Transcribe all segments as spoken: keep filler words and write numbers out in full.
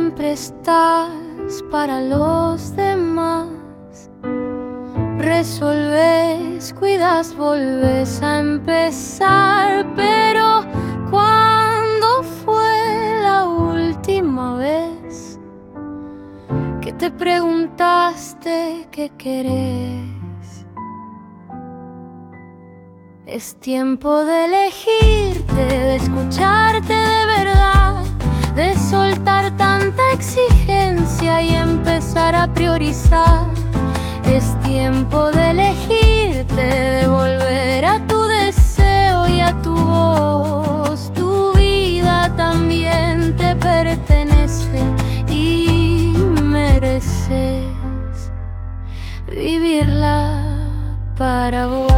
siempre estás para los demás. Resolves, cuidas, volves a empezar. Pero ¿cuándo fue la última vez que te preguntaste qué querés? Es tiempo de elegirte, de escucharte de verdad, de soltar tanta exigencia y empezar a priorizar. Es tiempo de elegirte, de volver a tu deseo y a tu voz. Tu vida también te pertenece y mereces vivirla para vos.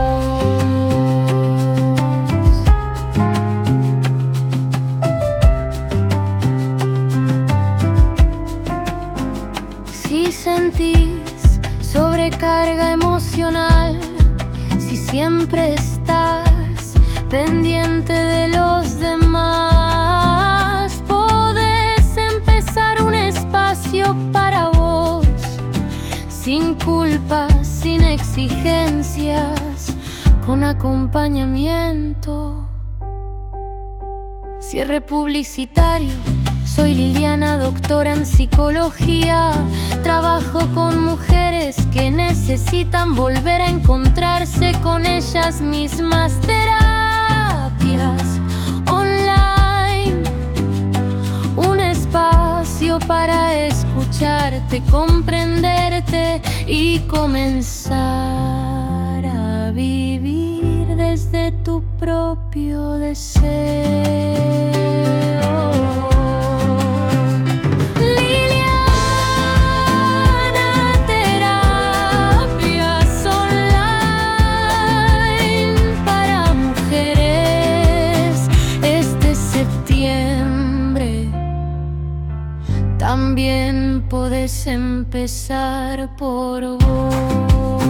Si sentís sobrecarga emocional, si siempre estás pendiente de los demás, podés empezar un espacio para vos, sin culpas, sin exigencias, con acompañamiento. Cierre publicitario. Soy Liliana, doctora en psicología. Trabajo con mujeres que necesitan volver a encontrarse con ellas mismas. Terapias online, un espacio para escucharte, comprenderte y comenzar a vivir desde tu propio deseo. También podés empezar por vos.